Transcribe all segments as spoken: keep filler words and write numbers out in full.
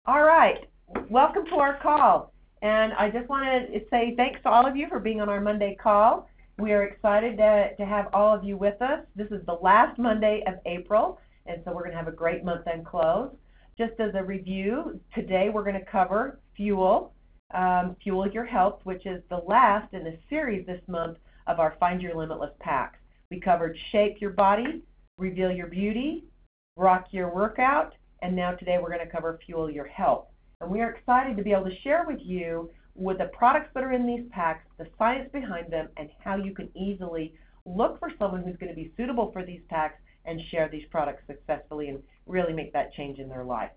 All right, welcome to our call. And I just want to say thanks to all of you for being on our Monday call. We are excited to, to have all of you with us. This is the last Monday of April, and so we're going to have a great month-end close. Just as a review, today we're going to cover Fuel, um, Fuel Your Health, which is the last in the series this month of our Find Your Limitless packs. We covered Shape Your Body, Reveal Your Beauty, Rock Your Workout, and now today we're going to cover Fuel Your Health. And we are excited to be able to share with you with the products that are in these packs, the science behind them, and how you can easily look for someone who's going to be suitable for these packs and share these products successfully and really make that change in their life.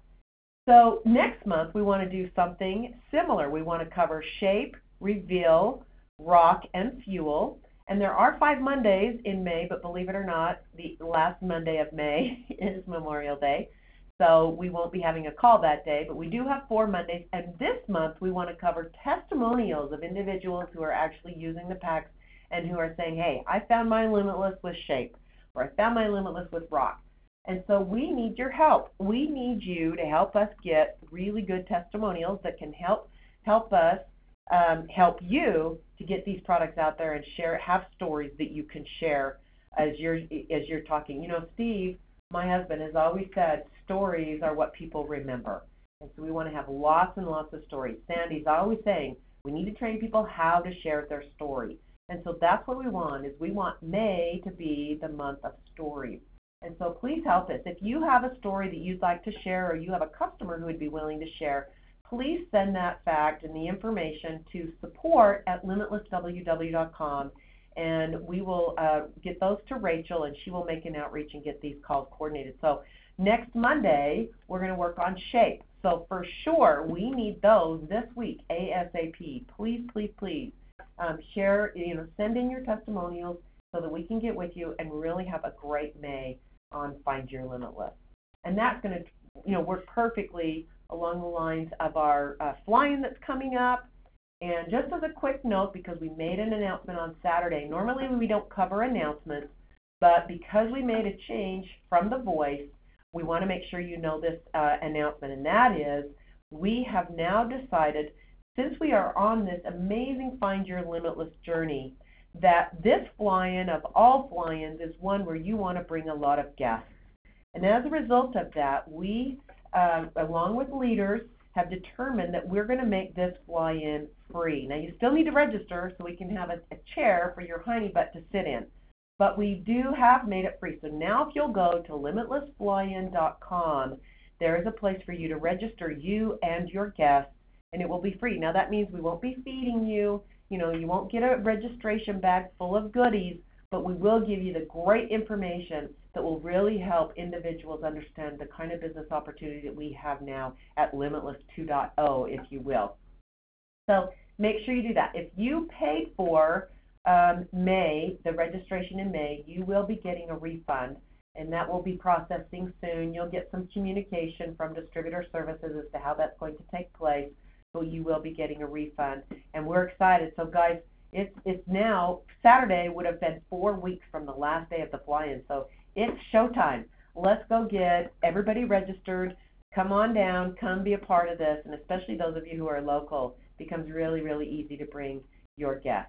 So next month we want to do something similar. We want to cover Shape, Reveal, Rock, and Fuel. And there are five Mondays in May, but believe it or not, the last Monday of May is Memorial Day. So we won't be having a call that day, but we do have four Mondays. And this month we want to cover testimonials of individuals who are actually using the packs and who are saying, hey, I found my Limitless with Shape, or I found my Limitless with Rock. And so we need your help. We need you to help us get really good testimonials that can help help us um, help you to get these products out there and share, have stories that you can share as you're as you're talking. You know, Steve, my husband, has always said stories are what people remember. And so we want to have lots and lots of stories. Sandy's always saying we need to train people how to share their story. And so that's what we want, is we want May to be the month of stories. And so please help us. If you have a story that you'd like to share, or you have a customer who would be willing to share, please send that fact and the information to support at limitless w w dot com. And we will uh, get those to Rachel, and she will make an outreach and get these calls coordinated. So next Monday, we're going to work on Shape. So for sure, we need those this week, ASAP. Please, please, please um, share, you know, send in your testimonials so that we can get with you and really have a great May on Find Your Limitless. And that's going to, you know, work perfectly along the lines of our uh, fly-in that's coming up. And just as a quick note, because we made an announcement on Saturday, normally we don't cover announcements, but because we made a change from The Voice, we want to make sure you know this uh, announcement, and that is we have now decided, since we are on this amazing Find Your Limitless journey, that this fly-in of all fly-ins is one where you want to bring a lot of guests. And as a result of that, we, uh, along with leaders, have determined that we're going to make this fly-in free. Now, you still need to register so we can have a, a chair for your honey butt to sit in. But we do have made it free. So now if you'll go to limitless fly in dot com, there is a place for you to register, you and your guests, and it will be free. Now, that means we won't be feeding you. You know, you won't get a registration bag full of goodies, but we will give you the great information that will really help individuals understand the kind of business opportunity that we have now at Limitless two point oh, if you will. So make sure you do that. If you paid for um, May, the registration in May, you will be getting a refund, and that will be processing soon. You'll get some communication from Distributor Services as to how that's going to take place, so you will be getting a refund, and we're excited. So guys, it's, it's now, Saturday would have been four weeks from the last day of the fly-in, so it's showtime. Let's go get everybody registered. Come on down, come be a part of this, and especially those of you who are local, it becomes really, really easy to bring your guests.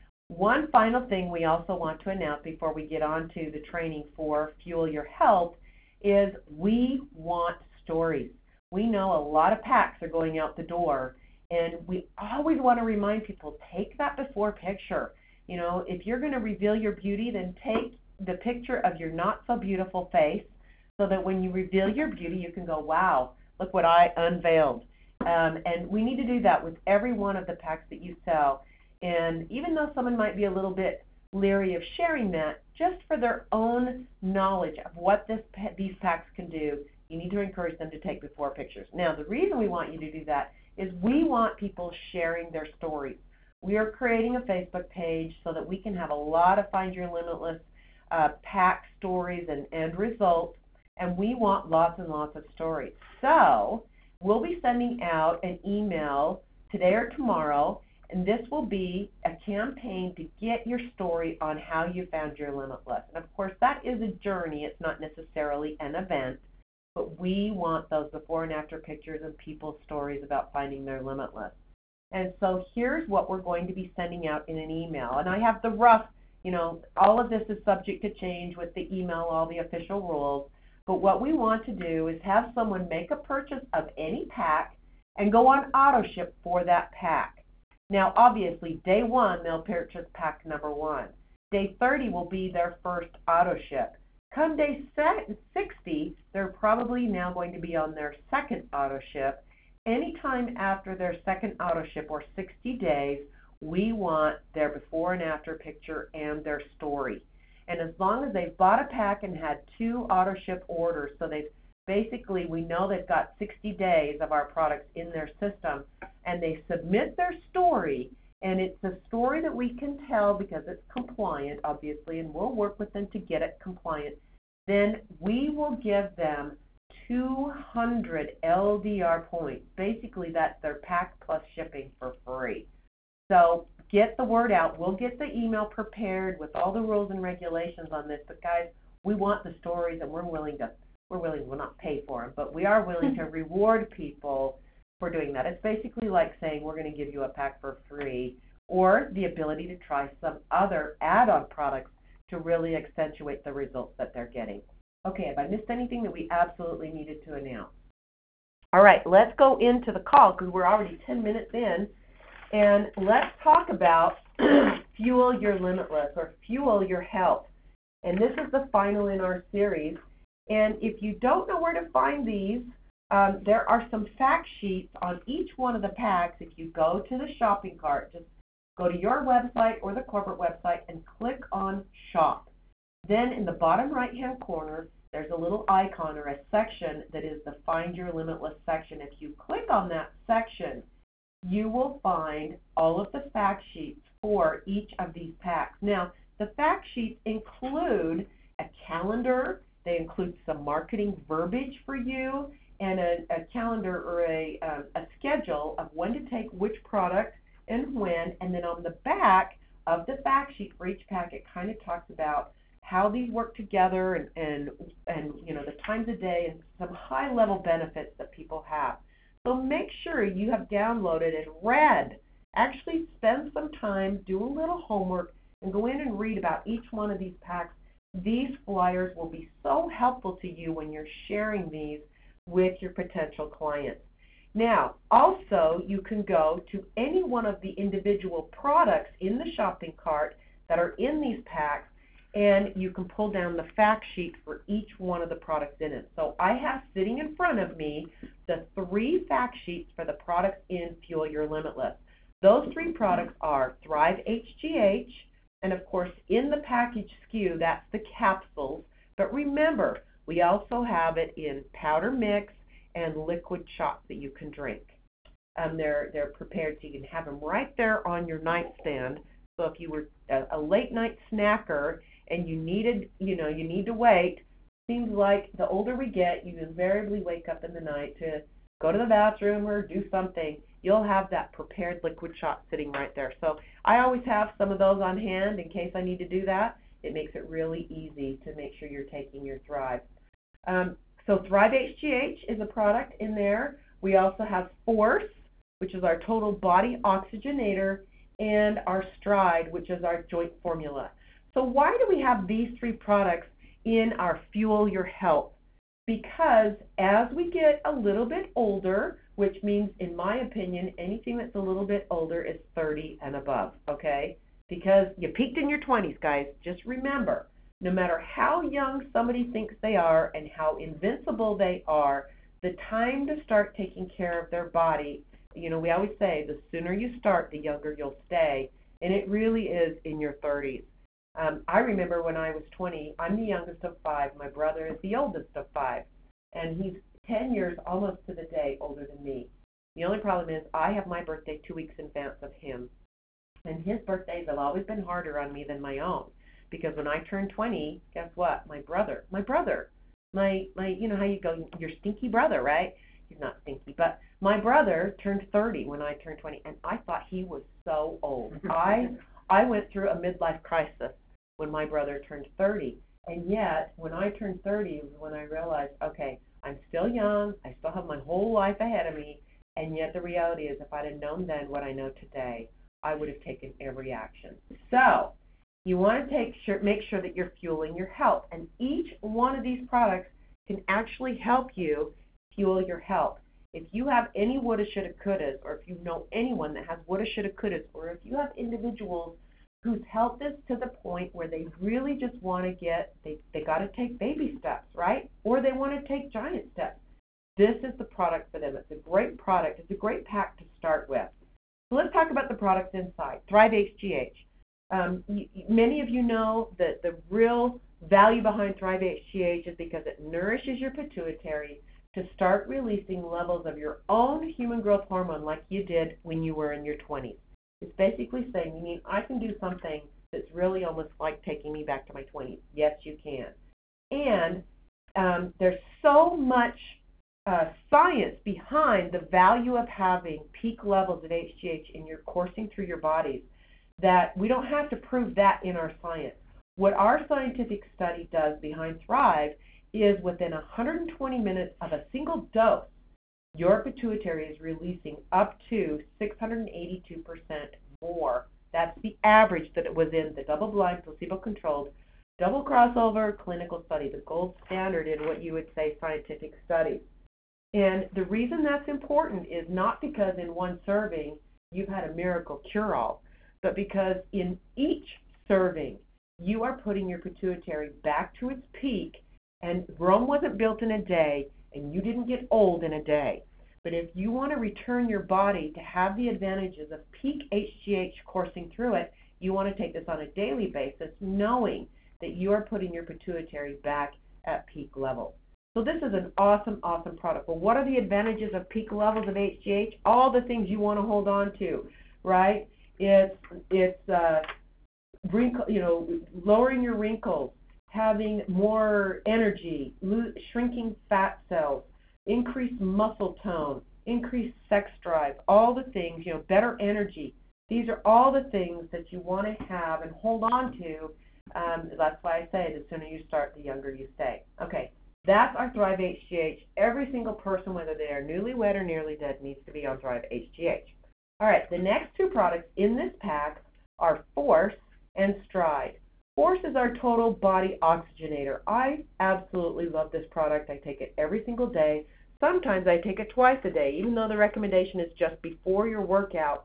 One final thing we also want to announce before we get on to the training for Fuel Your Health is we want stories. We know a lot of packs are going out the door, and we always want to remind people, take that before picture. You know, if you're going to reveal your beauty, then take the picture of your not so beautiful face so that when you reveal your beauty, you can go, wow, look what I unveiled. Um, and we need to do that with every one of the packs that you sell. And even though someone might be a little bit leery of sharing that, just for their own knowledge of what this, these packs can do, you need to encourage them to take before pictures. Now, the reason we want you to do that is we want people sharing their stories. We are creating a Facebook page so that we can have a lot of Find Your Limitless uh, pack stories and, and results, and we want lots and lots of stories. So we'll be sending out an email today or tomorrow, and this will be a campaign to get your story on how you found your limitless. And of course, that is a journey. It's not necessarily an event. but we want those before and after pictures and people's stories about finding their limitless. And so here's what we're going to be sending out in an email. And I have the rough, you know, all of this is subject to change with the email, all the official rules. But what we want to do is have someone make a purchase of any pack and go on auto ship for that pack. Now, obviously, day one, they'll purchase pack number one. Day thirty will be their first auto ship. Come day sixty, they're probably now going to be on their second auto ship. Anytime after their second auto ship or sixty days, we want their before and after picture and their story. And as long as they've bought a pack and had two auto ship orders, so they've basically, we know they've got sixty days of our products in their system, and they submit their story, and it's a story that we can tell because it's compliant, obviously, and we'll work with them to get it compliant, then we will give them two hundred L D R points. Basically, that's their pack plus shipping for free. So get the word out. We'll get the email prepared with all the rules and regulations on this. But guys, we want the stories, and we're willing to, we're willing, we'll not pay for them, but we are willing to reward people for doing that. It's basically like saying we're going to give you a pack for free, or the ability to try some other add-on products to really accentuate the results that they're getting. Okay, have I missed anything that we absolutely needed to announce? All right, let's go into the call because we're already ten minutes in, and let's talk about Fuel Your Limitless, or Fuel Your Health. And this is the final in our series. And if you don't know where to find these, um, there are some fact sheets on each one of the packs. If you go to the shopping cart, just go to your website or the corporate website and click on Shop. Then in the bottom right-hand corner, there's a little icon or a section that is the Find Your Limitless section. If you click on that section, you will find all of the fact sheets for each of these packs. Now, the fact sheets include a calendar, they include some marketing verbiage for you, and a, a calendar or a, um, a schedule of when to take which product and when. And then on the back of the fact sheet for each pack, it kind of talks about how these work together and, and, and you know, the times of day and some high-level benefits that people have. So make sure you have downloaded and read. Actually spend some time, do a little homework, and go in and read about each one of these packs. These flyers will be so helpful to you when you're sharing these with your potential clients. Now, also, you can go to any one of the individual products in the shopping cart that are in these packs, and you can pull down the fact sheet for each one of the products in it. So I have sitting in front of me the three fact sheets for the products in Fuel Your Limitless. Those three products are Thrive H G H, and of course in the package S K U, that's the capsules. But remember, we also have it in powder mix and liquid shots that you can drink. Um, they're, they're prepared so you can have them right there on your nightstand. So if you were a, a late night snacker and you needed, you know, you need to wait, seems like the older we get, you invariably wake up in the night to go to the bathroom or do something. You'll have that prepared liquid shot sitting right there. So I always have some of those on hand in case I need to do that. It makes it really easy to make sure you're taking your Thrive. Um, so Thrive H G H is a product in there. We also have Force, which is our total body oxygenator, and our Stride, which is our joint formula. So why do we have these three products in our Fuel Your Health? Because as we get a little bit older, which means, in my opinion, anything that's a little bit older is thirty and above, okay? Because you peaked in your twenties, guys. Just remember, no matter how young somebody thinks they are and how invincible they are, the time to start taking care of their body, you know, we always say the sooner you start, the younger you'll stay, and it really is in your thirties. Um, I remember when I was twenty, I'm the youngest of five. My brother is the oldest of five, and he's ten years, almost to the day, older than me. The only problem is I have my birthday two weeks in advance of him, and his birthdays have always been harder on me than my own, because when I turned twenty, guess what? My brother, my brother, my, my, you know how you go, your stinky brother, right? He's not stinky, but my brother turned thirty when I turned twenty, and I thought he was so old. I, I went through a midlife crisis when my brother turned thirty, and yet when I turned thirty was when I realized, okay, I'm still young. I still have my whole life ahead of me. And yet the reality is if I'd have known then what I know today, I would have taken every action. So you want to take sure, make sure that you're fueling your health. And each one of these products can actually help you fuel your health. If you have any woulda, shoulda, couldas, or if you know anyone that has woulda, shoulda, couldas, or if you have individuals whose health is to the point where they really just want to get, they, they got to take baby steps, right? Or they want to take giant steps. This is the product for them. It's a great product. It's a great pack to start with. So let's talk about the products inside. Thrive H G H. Um, y- many of you know that the real value behind Thrive H G H is because it nourishes your pituitary to start releasing levels of your own human growth hormone like you did when you were in your twenties. It's basically saying, you mean I can do something that's really almost like taking me back to my twenties. Yes, you can. And um, there's so much uh, science behind the value of having peak levels of H G H in your coursing through your bodies that we don't have to prove that in our science. What our scientific study does behind Thrive is within one hundred twenty minutes of a single dose, your pituitary is releasing up to six hundred eighty-two percent more. That's the average that it was in the double-blind, placebo-controlled, double crossover clinical study, the gold standard in what you would say scientific studies. And the reason that's important is not because in one serving you've had a miracle cure-all, but because in each serving you are putting your pituitary back to its peak. And Rome wasn't built in a day, and you didn't get old in a day. But if you want to return your body to have the advantages of peak H G H coursing through it, you want to take this on a daily basis, knowing that you are putting your pituitary back at peak levels. So this is an awesome, awesome product. Well, what are the advantages of peak levels of H G H? All the things you want to hold on to, right? It's, it's uh, wrinkle, you know, lowering your wrinkles, having more energy, lo- shrinking fat cells, increased muscle tone, increased sex drive, all the things, you know, better energy. These are all the things that you want to have and hold on to. Um, that's why I say the sooner you start, the younger you stay. Okay, that's our Thrive H G H. Every single person, whether they are newlywed or nearly dead, needs to be on Thrive H G H. All right, the next two products in this pack are Force and Stride. Force is our total body oxygenator. I absolutely love this product. I take it every single day. Sometimes I take it twice a day, even though the recommendation is just before your workout.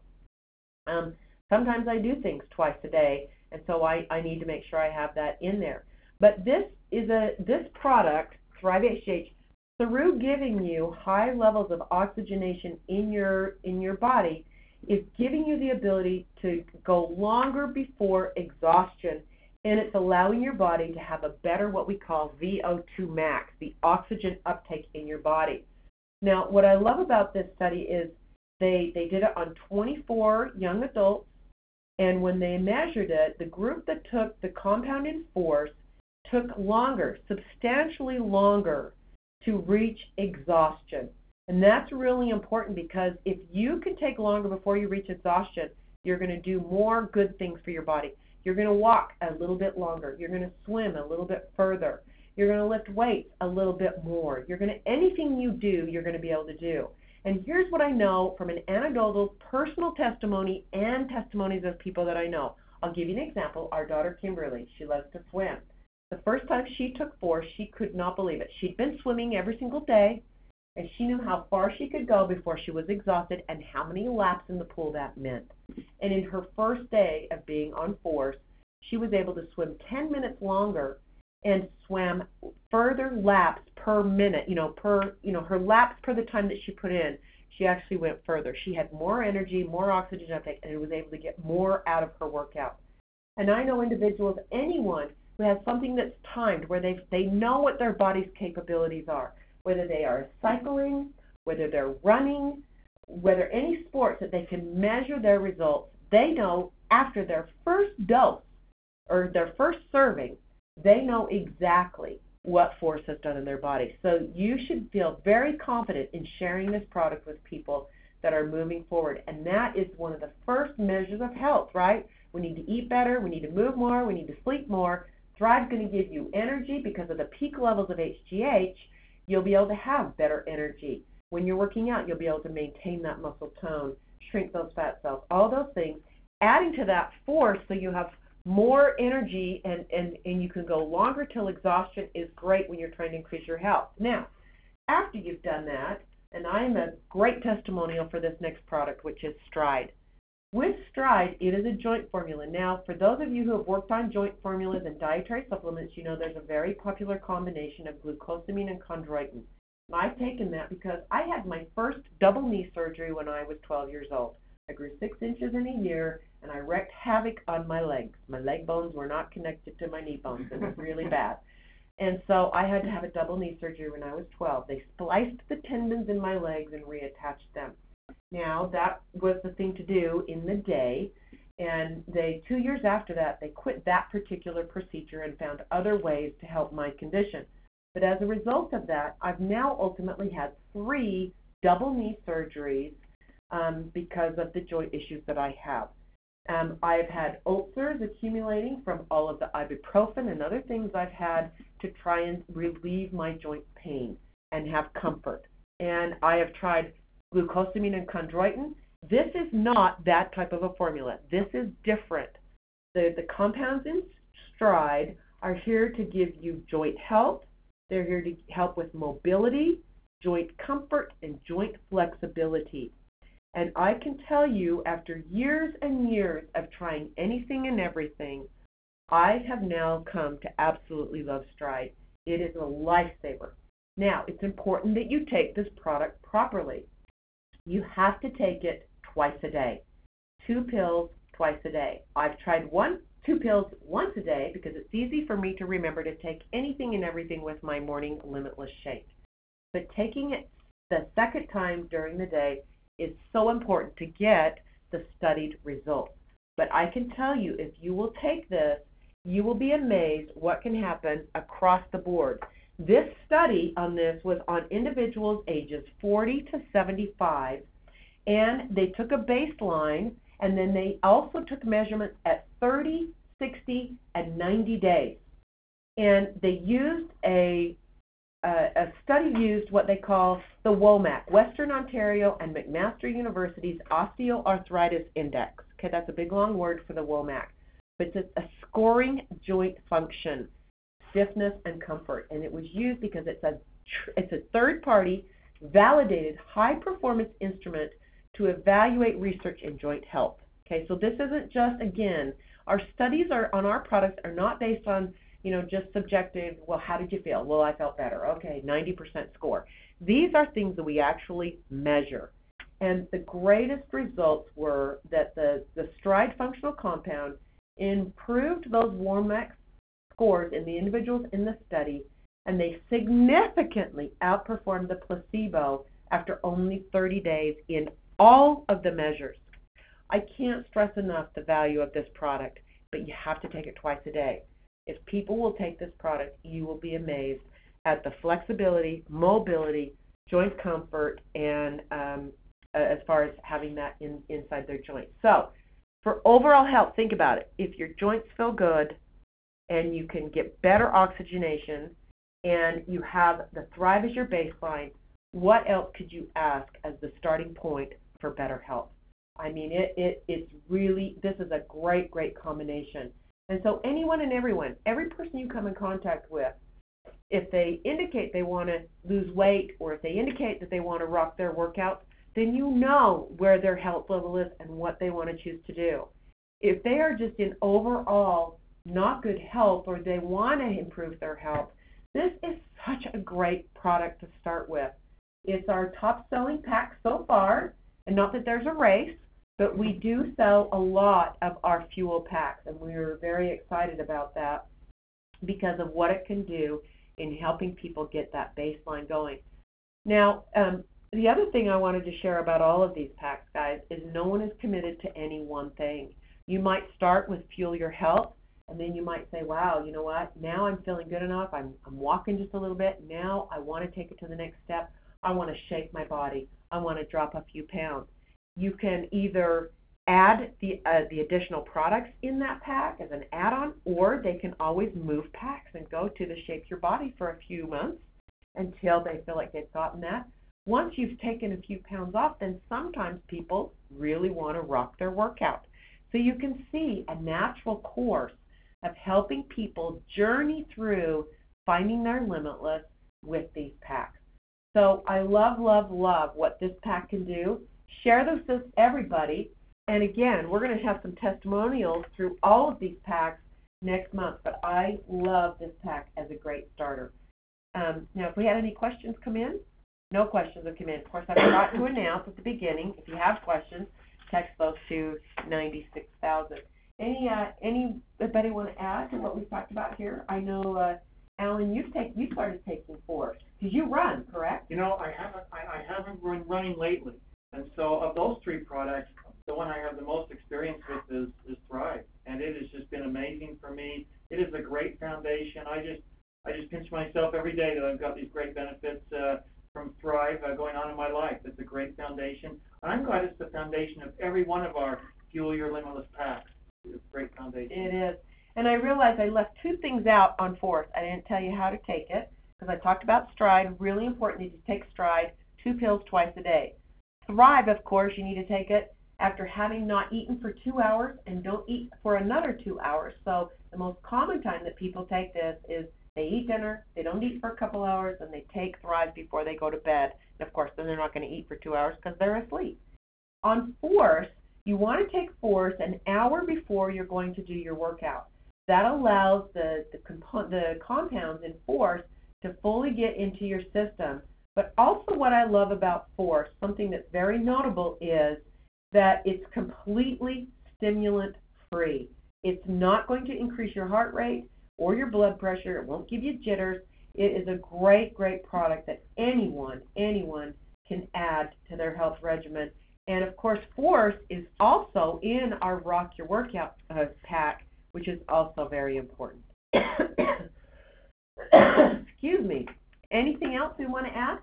Um, sometimes I do things twice a day, and so I, I need to make sure I have that in there. But this is a this product, Thrive H G H, through giving you high levels of oxygenation in your in your body, is giving you the ability to go longer before exhaustion. And it's allowing your body to have a better, what we call V O two max, the oxygen uptake in your body. Now, what I love about this study is they, they did it on twenty-four young adults, and when they measured it, the group that took the compounded Force took longer, substantially longer, to reach exhaustion. And that's really important because if you can take longer before you reach exhaustion, you're going to do more good things for your body. You're going to walk a little bit longer. You're going to swim a little bit further. You're going to lift weights a little bit more. You're going to, anything you do, you're going to be able to do. And here's what I know from an anecdotal personal testimony and testimonies of people that I know. I'll give you an example. Our daughter Kimberly, she loves to swim. The first time she took Force, she could not believe it. She'd been swimming every single day, and she knew how far she could go before she was exhausted and how many laps in the pool that meant. And in her first day of being on Force, she was able to swim ten minutes longer and swam further laps per minute, you know, per, you know, her laps per the time that she put in. She actually went further. She had more energy, more oxygen uptake, and was able to get more out of her workout. And I know individuals, anyone who has something that's timed, where they they know what their body's capabilities are, whether they are cycling, whether they're running, whether any sports that they can measure their results, they know after their first dose or their first serving, they know exactly what Force has done in their body. So you should feel very confident in sharing this product with people that are moving forward. And that is one of the first measures of health, right? We need to eat better, we need to move more, we need to sleep more. Thrive's going to give you energy because of the peak levels of H G H, you'll be able to have better energy. When you're working out, you'll be able to maintain that muscle tone, shrink those fat cells, all those things, adding to that force so you have more energy and, and, and you can go longer till exhaustion is great when you're trying to increase your health. Now, after you've done that, and I'm a great testimonial for this next product, which is Stride. With Stride, it is a joint formula. Now, for those of you who have worked on joint formulas and dietary supplements, you know there's a very popular combination of glucosamine and chondroitin. I've taken that because I had my first double knee surgery when I was twelve years old. I grew six inches in a year, and I wreaked havoc on my legs. My leg bones were not connected to my knee bones. It was really bad. And so I had to have a double knee surgery when I was twelve. They spliced the tendons in my legs and reattached them. Now, that was the thing to do in the day, and they, two years after that, they quit that particular procedure and found other ways to help my condition. But as a result of that, I've now ultimately had three double knee surgeries um, because of the joint issues that I have. Um, I've had ulcers accumulating from all of the ibuprofen and other things I've had to try and relieve my joint pain and have comfort. And I have tried glucosamine and chondroitin. This is not that type of a formula. This is different. The, the compounds in Stride are here to give you joint health. They're here to help with mobility, joint comfort, and joint flexibility. And I can tell you, after years and years of trying anything and everything, I have now come to absolutely love Stride. It is a lifesaver. Now, it's important that you take this product properly. You have to take it twice a day. Two pills twice a day. I've tried one, two pills once a day because it's easy for me to remember to take anything and everything with my morning Limitless Shake. But taking it the second time during the day is so important to get the studied results. But I can tell you, if you will take this, you will be amazed what can happen across the board. This study on this was on individuals ages forty to seventy-five, and they took a baseline, and then they also took measurements at thirty, sixty, and ninety days. And they used a Uh, a study used what they call the WOMAC, Western Ontario and McMaster University's Osteoarthritis Index. Okay, that's a big long word for the WOMAC. But it's a scoring joint function, stiffness, and comfort. And it was used because it's a, it's a third-party, validated, high-performance instrument to evaluate research in joint health. Okay, so this isn't just, again, our studies are on our products are not based on you know, just subjective, well, how did you feel? Well, I felt better. Okay, ninety percent score. These are things that we actually measure. And the greatest results were that the, the Stride functional compound improved those WOMAC scores in the individuals in the study, and they significantly outperformed the placebo after only thirty days in all of the measures. I can't stress enough the value of this product, but you have to take it twice a day. If people will take this product, you will be amazed at the flexibility, mobility, joint comfort, and um, as far as having that in, inside their joints. So for overall health, think about it. If your joints feel good and you can get better oxygenation and you have the Thrive as your baseline, what else could you ask as the starting point for better health? I mean, it, it it's really, this is a great, great combination. And so anyone and everyone, every person you come in contact with, if they indicate they want to lose weight or if they indicate that they want to rock their workouts, then you know where their health level is and what they want to choose to do. If they are just in overall not good health or they want to improve their health, this is such a great product to start with. It's our top-selling pack so far, and not that there's a race, but we do sell a lot of our fuel packs, and we're very excited about that because of what it can do in helping people get that baseline going. Now, um, the other thing I wanted to share about all of these packs, guys, is no one is committed to any one thing. You might start with Fuel Your Health, and then you might say, wow, you know what, now I'm feeling good enough, I'm, I'm walking just a little bit, now I want to take it to the next step, I want to shake my body, I want to drop a few pounds. You can either add the, uh, the additional products in that pack as an add-on, or they can always move packs and go to the Shape Your Body for a few months until they feel like they've gotten that. Once you've taken a few pounds off, then sometimes people really want to rock their workout. So you can see a natural course of helping people journey through finding their limitless with these packs. So I love, love, love what this pack can do. Share this with everybody. And again, we're going to have some testimonials through all of these packs next month. But I love this pack as a great starter. Um, now, if we had any questions come in, no questions have come in. Of course, I forgot to announce at the beginning, if you have questions, text those to ninety-six thousand. Any uh, anybody want to add to what we talked about here? I know, uh, Alan, you take you started taking Force because you run, correct? You know, I haven't I, I haven't been running lately, and so of those three products, the one I have the most experience with is, is Thrive, and it has just been amazing for me. It is a great foundation. I just I just pinch myself every day that I've got these great benefits uh, from Thrive uh, going on in my life. It's a great foundation. I'm glad it's the foundation of every one of our Fuel Your Limitless packs. It's a great foundation. It is. And I realized I left two things out on Force. I didn't tell you how to take it because I talked about Stride. Really important that you take Stride, two pills twice a day. Thrive, of course, you need to take it after having not eaten for two hours and don't eat for another two hours. So the most common time that people take this is they eat dinner, they don't eat for a couple hours, and they take Thrive before they go to bed. And, of course, then they're not going to eat for two hours because they're asleep. On Force, you want to take Force an hour before you're going to do your workout. That allows the, the, compo- the compounds in Force to fully get into your system. But also what I love about Force, something that's very notable, is that it's completely stimulant-free. It's not going to increase your heart rate or your blood pressure. It won't give you jitters. It is a great, great product that anyone, anyone can add to their health regimen. And, of course, Force is also in our Rock Your Workout uh, pack, which is also very important. Excuse me. Anything else we want to add?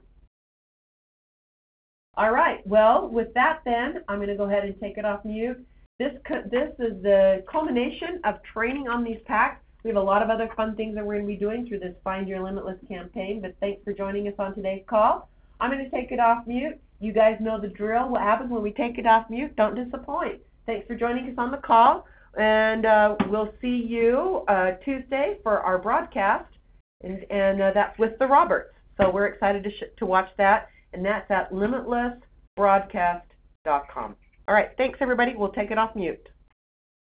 All right. Well, with that then, I'm going to go ahead and take it off mute. This, this is the culmination of training on these packs. We have a lot of other fun things that we're going to be doing through this Find Your Limitless campaign, but thanks for joining us on today's call. I'm going to take it off mute. You guys know the drill. What happens when we take it off mute? Don't disappoint. Thanks for joining us on the call, and uh, we'll see you uh, Tuesday for our broadcast, and, and uh, that's with the Roberts. So we're excited to, sh- to watch that, and that's at limitless broadcast dot com. All right, thanks, everybody. We'll take it off mute.